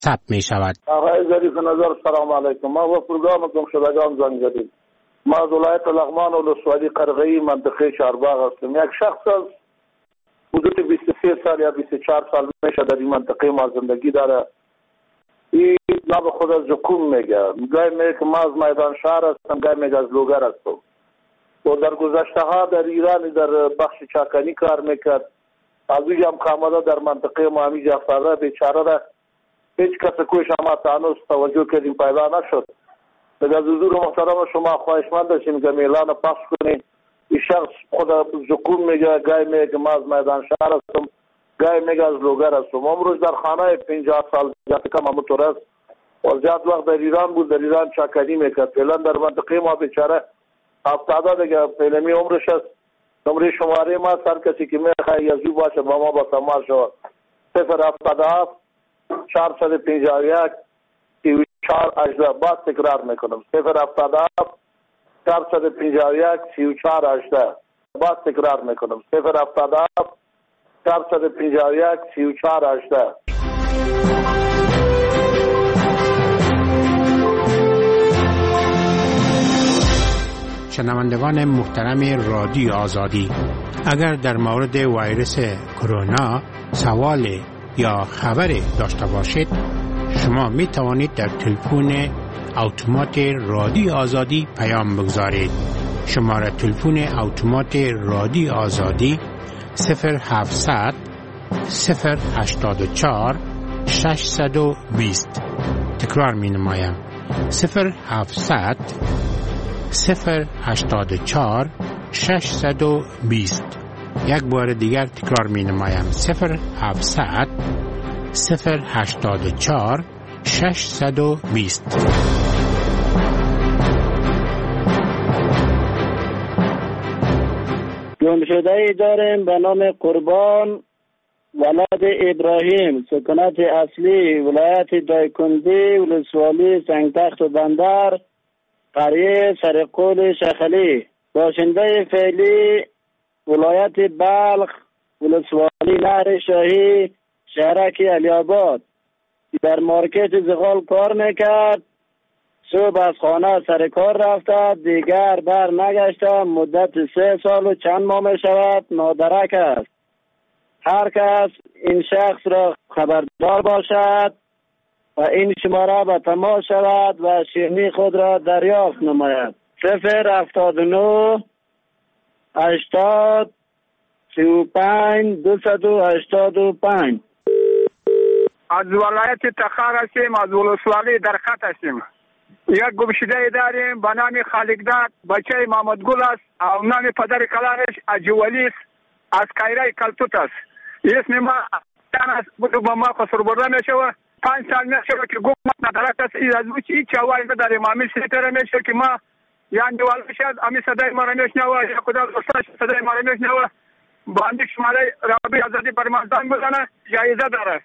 ثبت می شود. آقای ظریف نظر سلام علیکم. ما و پروگرام گمشدگان زنگ زدیم. ما از ولایت لغمان و ولسوالی قرغه‌ای منطقه چهارباغ هستیم. یک شخص از حدود 23 سال یا 24 سال میشه در این منطقه ما زندگی داره. این لب خود از زکوم میگه. گاهی میگه که ما از میدان شهر هستم، گاهی میگه از لوگر هستم. و در گذشته ها در ایران در بخش چاکنی کار میکرد. از اوی هم کاملا در منطقه ما همیجا افتاده. بیچاره را هیچ کس کوش ما تانوس توجه کردیم پیدا نشد. از حضور محترم شما خواهشمند داشتیم که اعلان پخش کنید. این شخص خود زکوم میگه، گاهی میگه ما از میدان شهر هستم، گاهی میگه از لوگر هستم. امروز در خانه 50 سال جات کم همونطور است و زیاد وقت در ایران بود، در ایران چاکنی میکرد. فعلا در منطقه ما بیچاره افتاده دیگه. فعلمی عمرش است. نمره شماره ما سر کسی که میخواه یزو باشه با ما با تماس شود 077 451 3418. باز تکرار میکنم 077 451 3418. باز تکرار میکنم 077 451 3418. شنوندگان محترم رادیو آزادی، اگر در مورد ویروس کرونا سوال یا خبر داشته باشید، شما می توانید در تلفن اتومات رادیو آزادی پیام بگذارید. شماره تلفن اتومات رادیو آزادی 0700 084 620. تکرار می نمایم 0700 084 620. یک بار دیگر تکرار می نمایم 0700 084 620. گمشده‌ای داریم به نام قربان ولد ابراهیم، سکونت اصلی ولایت دایکندی، ولسوالی سنگتخت و بندر، قریه سرقول شخلی. باشنده فعلی ولایت بلخ، ولسوالی نهر شاهی، شهرک علی‌آباد. در مارکت زغال کار میکرد. صبح از خانه سر کار رفته، دیگر بر نگشته. مدت 3 سال و چند ماه می شود نادرک است. هر کس این شخص را خبردار باشد و این شماره به تماس شود و شیرینی خود را دریافت نماید. 079 80 35 285. از ولایت تخار هستیم، از ولسوالی در خط هستیم. یک گمشده داریم به نام خالقداد، بچه محمد گل است و نام پدر کلانش اجولی است، از کایره کلتوت است. اسم ما بود با ما خسرو برده میشه و 5 سال میشه که گم ندارد است. از هیچ چوایی نداریم. امیل سیتره میشه که ما یعنی دوال شد امی صدای ما را میشنوه یا کدام دوستاش صدای ما را میشنوه. با اندی شماره رابطه آزادی برمازدان بزنه جایزه داره.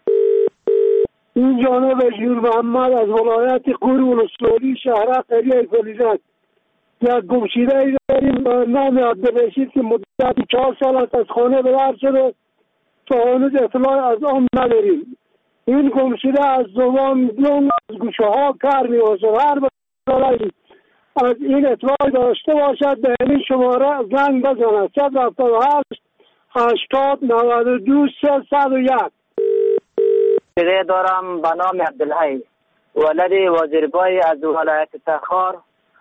این جانب جور محمد از ولایت قور ولسوالی شهر قریه فلیزت. یک گمشده ای داریم به نام عبدالرشید که مدت 4 سال است از خانه بدر شده تا هنوز اطلاع از آن نداریم. این گمشده از زبان میلیون از گوشه ها کار می‌باشد. هر بسالی از این اطلاع داشته باشد به این شماره زنگ بزند 078 80 92 301. گمشده دارم به نام عبدالحی ولد وزیربای از ولایت تخار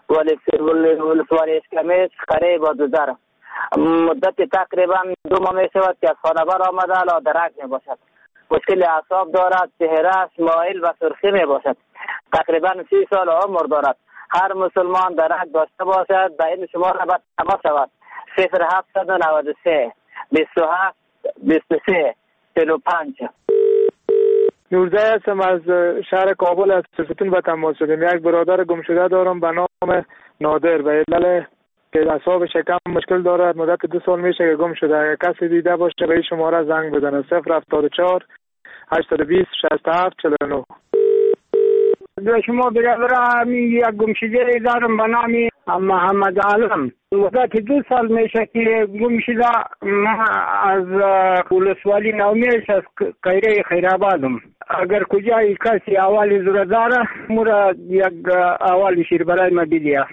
ولسوالی اشکمیش قریه بادوزر. مدت تقریبا 2 ماه می شود که از خانه بر آمده لادرک می باشد. مشکل اعصاب دارد، چهرهش مایل و سرخی می باشد. تقریبا 30 سال عمر دارد. هر مسلمان درک داشته باشد به این شماره باید تماس شود 0793 27 23 45. 19 هستم از شهر کابل از ستون به تماس شدیم. یک برادر گمشده دارم به نام نادر به علت که اعصاب شکم مشکل دارد. مدت 2 سال میشه که گم شده. اگر کسی دیده باشه به این شماره زنگ بزنه 074 820 67 49. به شما برادر یک گمشده دارم به نام محمد عالم. مدت 2 سال میشه که گم شده. من از ولسوالی نومیش از قیره خیرآبادم. اگر کجای کسی احوالی زور داره مورا یک احوال شیر برای ما بیدیه.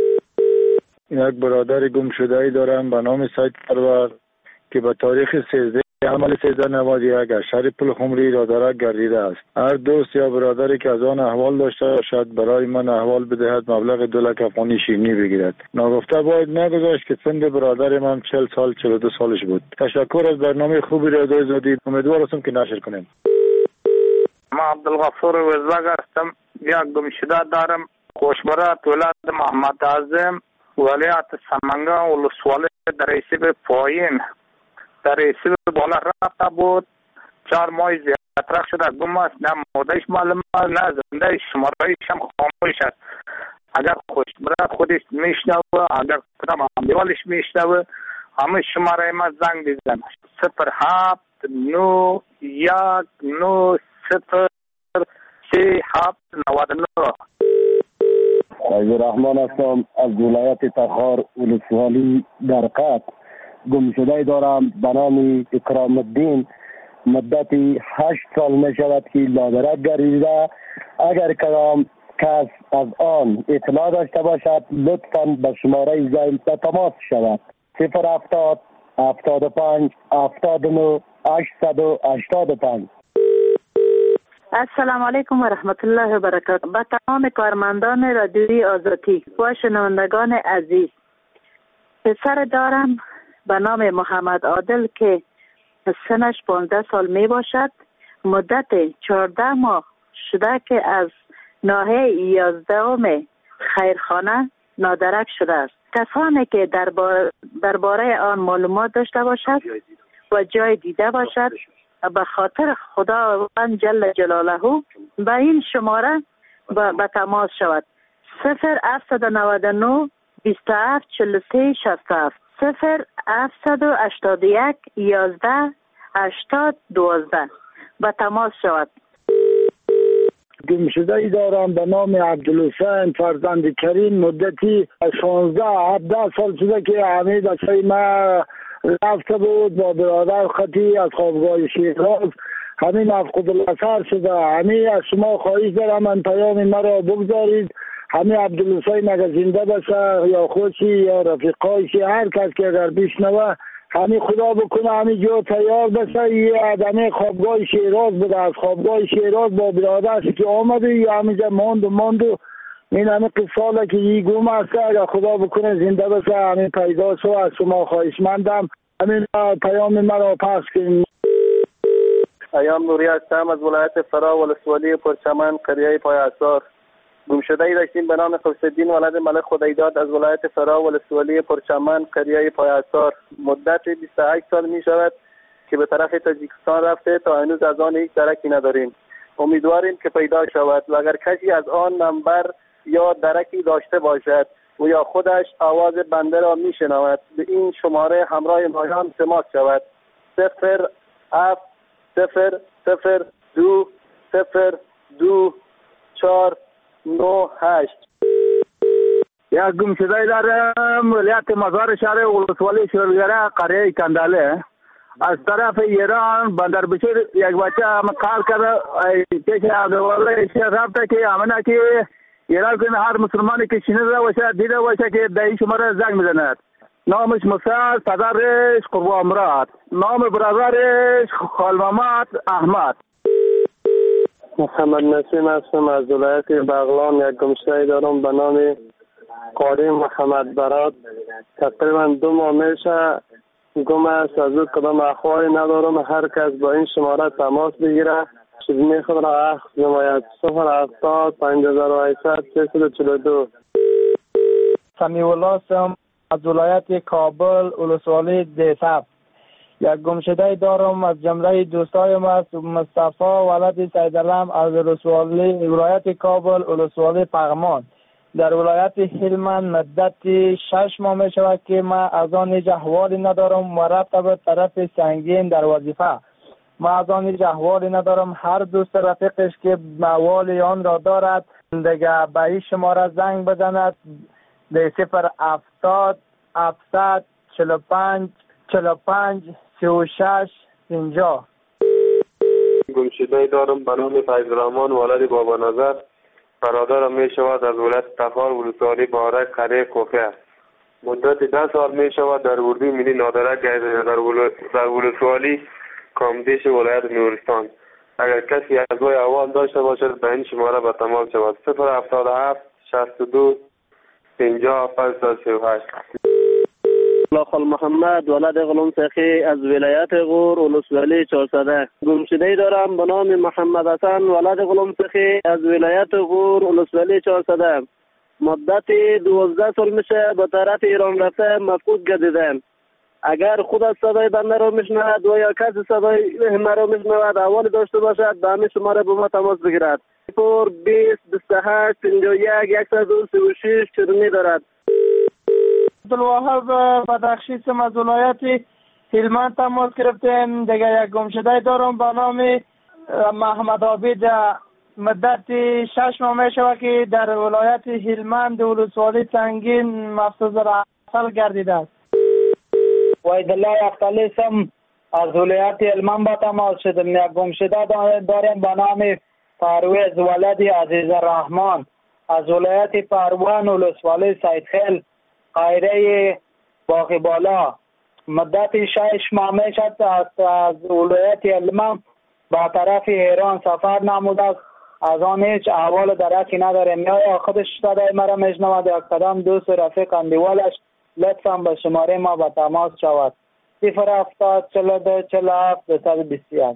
یک برادر گم شده ای دارم به نام سید پرور که به تاریخ 13 عمل 1391 از شهر پلخمری رادارک گردیده است. هر دوست یا برادری که از آن احوال داشته باشد برای من احوال بدهد، مبلغ 2 لک افغانی شیرینی بگیرد. ناگفته باید نگذاشت که سن برادر من 40 سال 42 سالش بود. تشکر از برنامه خوبی را دادید. امیدوار هستم که نشر کنیم. ما عبدالغفور وزاگ هستم. یک گم شده دارم. خوشبرات ولایت محمد اعظم ولایت سمنگان ولسوالی در ریسیب پایین در ریسیب بالا رفته بود. 4 ماه زیادتر شده گم است. نه مودهش معلوم است نه زنده شمارهایش هم خاموش است. اگر خوشبرات خودش میشنوه، اگر کدام همدیوالش میشنوه، همه شماره ما زنگ بزن. 07 9 1 9 0 3 7 99. عزیز رحمان هستم از ولایت تخار ولسوالی در قط. گم شده دارم به نام اکرام الدین. مدتی 8 سال می شود که لادرک گردیده. اگر کدام کس از آن اطلاع داشته باشد لطفاً به شماره زنگ به تماس شود. 070 75 79 885. السلام علیکم و رحمت الله و برکاته. به تمام کارمندان رادیوی آزادی و شنوندگان عزیز، پسر دارم به نام محمد عادل که سنش 15 سال می باشد. مدت 14 ماه شده که از ناحیه 11 خیرخانه نادرک شده است. کسانی که درباره آن معلومات داشته باشد و جای دیده باشد به خاطر خداوند جل جلاله به این شماره به تماس شود. 0799 27 43 67 0781 11 80 12 به تماس شود. گم شده ای دارم به نام عبدالحسین فرزند کریم. مدتی 16 17 سال شده که حمید اصلی ما رفته بود با برادر خطی از خوابگاه شیراز. همین مفقود الاثر شده. همین از شما خواهش دارم من پیام مرا بگذارید. همین عبدالحسین اگر زنده باشه یا خودشی یا رفیقایشی، هر کس که اگر بشنوه همین خدا بکنه همین جو تیار بشه. یه آدمی خوابگاه شیراز بوده، از خوابگاه شیراز با برادرش که آمده یا همینجا ماند این همه قصاله که یه گم است. اگر خدا بکنه زنده بشه همین پیدا شو. از شما خواهشمندم همین پیام مرا پس کنید. ایام نوری هستم از ولایت فرا ولسوالی پرچمن قریه پای اثار. گم شده ای داشتیم به نام خورشیدین ولد ملک خدایداد از ولایت فرا ولسوالی پرچمن قریه پای اثار. مدت 28 سال می شود که به طرف تاجیکستان رفته. تا هنوز از آن هیچ درکی نداریم. امیدواریم که پیدا شود و اگر کسی از آن نمبر یا درکی داشته باشد و یا خودش آواز بنده را می شنود به این شماره همراه مایان تماس شود. 07 0 0 2 0 2 4 9 8. یک گم شده دارم ولایت مزار شهر ولسوالی شلگره قریه کنداله. از طرف ایران بندر بشیر یک بچه کار کرده پیش عبدالله شیخ رفته که امنه که ایران کنه هر مسلمانی که شنیده باشه دیده باشه که در این شماره زنگ میزند. نامش موسی، پدرش قربان مراد، نام برادرش خالمامد احمد. محمد نسیم هستم از ولایت بغلان. یک گمشده دارم به نام قاری محمد برات. تقریبا 2 ماه میشه گم است. از او کدام اخباری ندارم. هر کس با این شماره تماس بگیره چیزی خود را اخذ نماید. 070 5800 342. سمیع الله هستم از ولایت کابل ولسوالی دیساب. یک گمشده دارم از جمله دوستایم است مصطفی ولد سیدالم از ولایت کابل ولسوالی پغمان. در ولایت هلمند مدت 6 ماه می شود که ما از آن هیچ احوالی ندارم و رفته به طرف سنگین در وظیفه. ما از آن هیچ احوالی ندارم. هر دوست رفیقش که احوال آن را دارد دیگه به این شماره زنگ بزند. 070 700 45 45 36 50. گمشده دارم به نام فیض‌الرحمن ولد بابا نظر. برادرم می شود از ولایت تخار ولسوالی بارک قریه کوفه. مدت 10 سال می شود در اردوی ملی نادرک در ولسوالی کامدیش ولایت نورستان. اگر کسی از وی احوال داشته باشد به این شماره به تماس شود 077 62 50 538. خال محمد ولد غلام سخی از ولایت غور ولسوالی 400. گمشده دارم به نام محمد حسن ولد غلام سخی از ولایت غور ولسوالی 400. مدت 12 سال میشه به طرف ایران رفته مفقود گردیدم. اگر خود از صدای بنده را میشنود و یا کسی صدای مرا میشنود احوال داشته باشد به همین شماره با ما تماس بگیرد. 20 28 51 136 چرمی دارد. عبدالوهاب بدخشی از ولایت هلمند تماس گرفتیم. دیگه یک گمشده دارم به نام محمد عابد. مدت 6 ماه شود که در ولایت هلمند ولسوالی سنگین مفسوس رسل گردیده است. وحیدالله اختلیسم از ولایت هلمند با تماس شدم. یک گمشده داریم به نام پرویز ولد عزیز الرحمن از ولایت پروان ولسوالی سیدخیل قایره باقی بالا. مدت 6 ماه شد از ولایت هلمند با طرف ایران سفر نموده است. از آن هیچ احوال درکی نداریم. یا خودش صدای مرا میشنود یا کدام دوست و رفیق اندیوالش لطفا به شماره ما به تماس شود 070 42 47 221.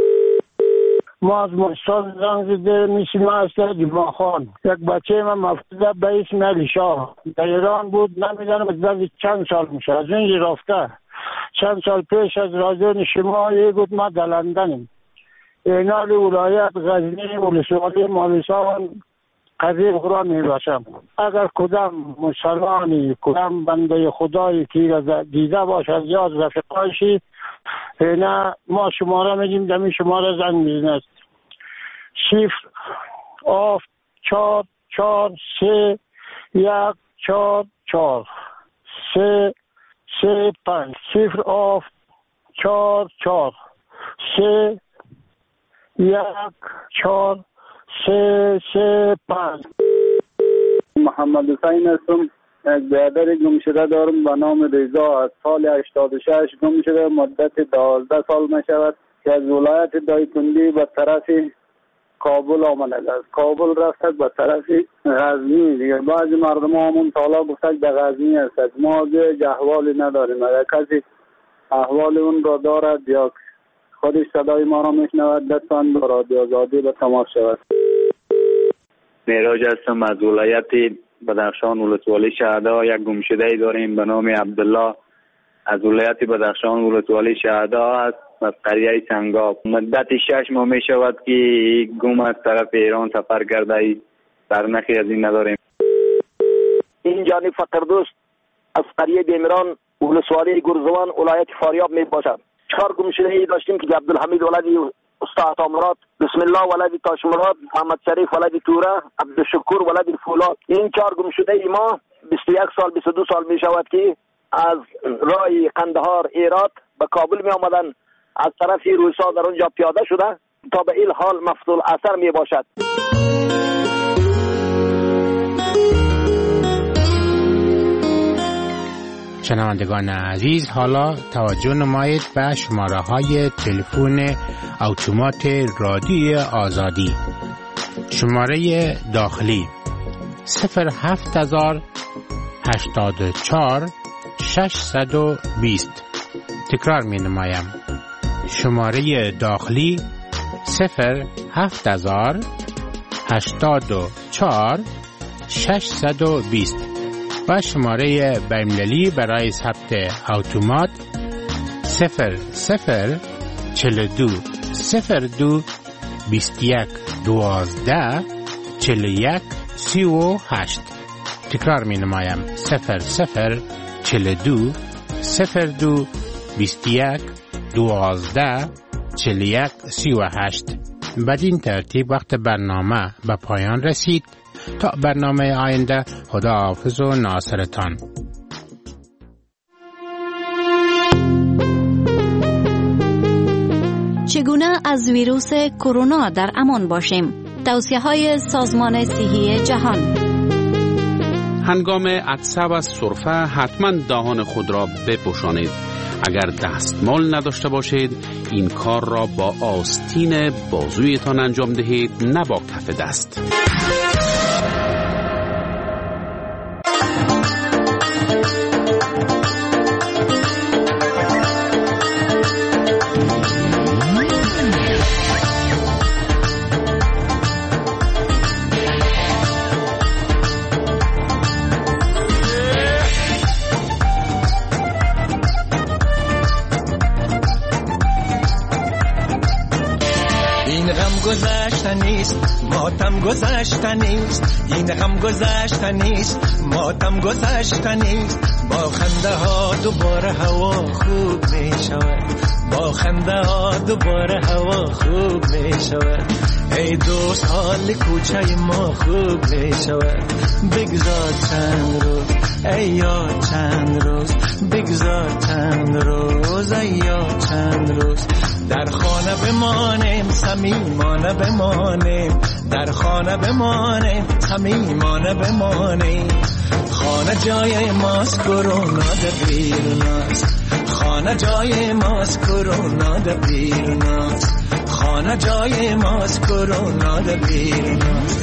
ما از مستان زنگ زده میشیم از جمعه خان. یک بچه من مفقوده به اسم علی شاه در ایران بود. نمیدانم از چند سال میشه از این رفته. چند سال پیش از رادیو شما گفت ما در لندنیم. اینال ولایت غزنی ولسوالی مالستان قریب قرآن میباشم. اگر کدام مسلمانی کدام بنده خدایی که دیده باشد یا از رفقایشی نه ما شماره میگیم دمی شماره زنگ میزند 0 4 4 3 1 4 4 3 3 5 0 4 4 3 1 4 3 3 5. محمد حسین هستم. یک برادر گمشده دارم به نام رضا از سال 86 گم شده. مدت 12 سال می شود که از ولایت دایکندی به طرف کابل آمده است. کابل رفته به طرف غزنی. دیگر بعضی مردم همون سالا گفتند به غزنی است. ما دیگه احوالی نداریم. اگر کسی احوال اون را دارد یا خودش صدای ما را میشنود لطفاً با رادیو آزادی به تماس شود. معراج هستم از ولایت بدخشان ولسوالی شهدا. یک گمشده داریم به نام عبدالله از ولایت بدخشان ولسوالی شهدا است از قریه سنگاب. مدت 6 ماه می شود که گم از طرف ایران سفر کرده. سرنخی از این نداریم. این جانب فقردوست از قریه بیمران ولسوالی گرزوان ولایت فاریاب می باشد. 4 گمشده ای داشتیم که عبدالحمید ولدی استاد عطامراد، بسم الله ولدی تاشمراد، محمد شریف ولدی توره، عبدالشکور ولدی فولاد. این 4 گمشده ای ما 21 سال 22 سال می شود که از راه قندهار ایراد به کابل می آمدن. از طرف روسا در اونجا پیاده شده تا به این حال مفضول اثر می باشد. شنوندگان عزیز، حالا توجه نمایید به شماره های تلفن اتومات رادیو آزادی. شماره داخلی 07084 620. تکرار می نمایم. شماره داخلی 07084 620 و شماره بین‌المللی برای ثبت اتومات 0042 02 21 12 41 38. تکرار می نمایم 0042 02 21 12 41 38. بدین ترتیب وقت برنامه به پایان رسید. تا برنامه آینده، خدا حافظ و ناصرتان. چگونه از ویروس کرونا در امان باشیم. توصیه‌های سازمان صحی جهان. هنگام عطسه و سرفه حتما دهان خود را بپوشانید. اگر دستمال نداشته باشید این کار را با آستین بازویتان انجام دهید، نه با کف دست. ماتم گذشتنیست، این غم گذشتنیست، ماتم گذشتنیست. با خنده ها دوباره هوا خوب می شود، با خنده ها دوباره هوا خوب می شود. ای دوست حال کوچه ما خوب می شود. بگذار چند روز ای یاد، چند روز بگذار چند روز ای یاد، چند روز در خانه بمانیم، صمیمانه بمانیم، در خانه بمانیم، صمیمانه بمانیم. خانه جای ماست، کرونا در بیرون است. خانه جای ماست، کرونا در بیرون است. خانه جای ماست، کرونا در بیرون است.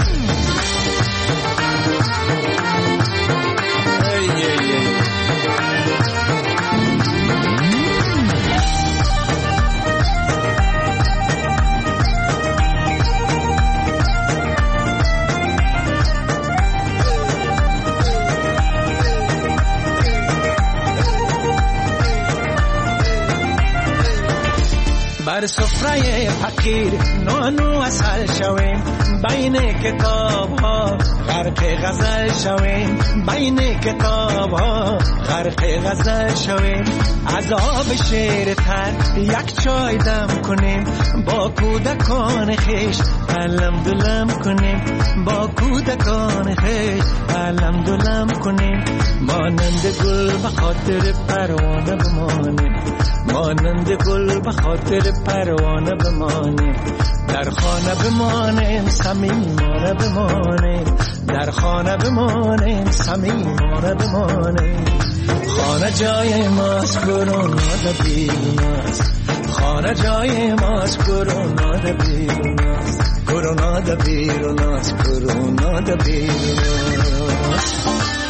بر سفره فقیر نان و عسل شویم، بین کتاب ها غرق غزل شویم، بین کتاب ها غرق غزل شویم. از آب شیر تر یک چای دم کنیم، با کودکان خیش علم دلم کنیم، با کودکان خیش علم دلم کنیم. مانند گل به خاطر پروانه بمانیم، مانند گل به خاطر پروانه بمانیم. در خانه بمانیم، صمیمانه بمانیم، در خانه بمانیم، صمیمانه بمانیم. خانه جای ماست، کرونا در بیرون است. خانه جای ماست، کرونا در بیرون است. کرونا در بیرون است، کرونا در بیرون است.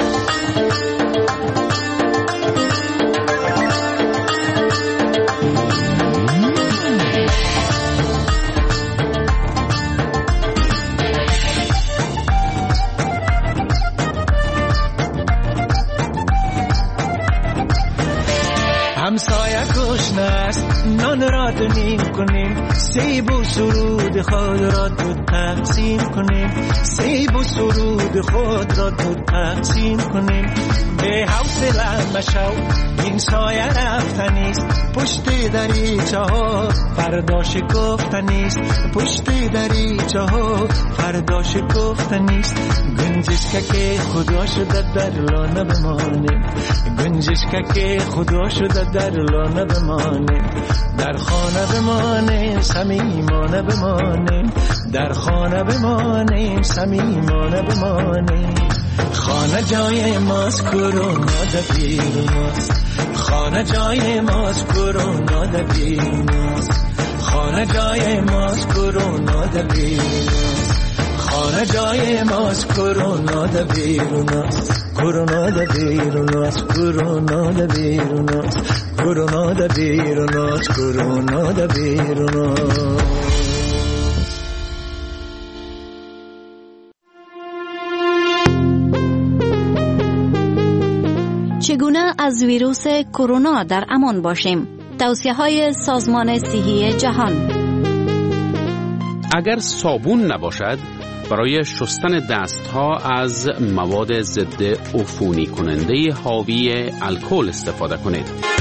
همسایه گشنه است، نان را دونیم کنیم، سیب و سرود خود را دو تقسیم کنیم، سیب و سرود خود را دو تقسیم کنیم. به حوصله مشو این سایه رفتنیست، پشت دریچه ها فردا شکفتنیست، پشت دریچه ها فردا شکفتنیست. گنجشک که خدا شده در لانه بمانیم، گنجشک که خدا شده در لانه بمانیم. در خانه بمانیم، صمیمانه بمانیم، در خانه بمانیم، صمیمانه بمانیم. خانه جای ماست، کرونا در بیرون است. خانه جای ماست، کرونا در بیرون است. خانه جای ماست، کرونا در بیرون است. خانه جای ماست، کرونا در بیرون است. کرونا در بیرون است، کرونا در بیرون است. کرونا در بیرون است، کرونا در بیرون است. چگونه از ویروس کرونا در امان باشیم؟ توصیه‌های سازمان صحی جهان. اگر صابون نباشد برای شستن دستها از مواد ضد عفونی کننده حاوی الکل استفاده کنید.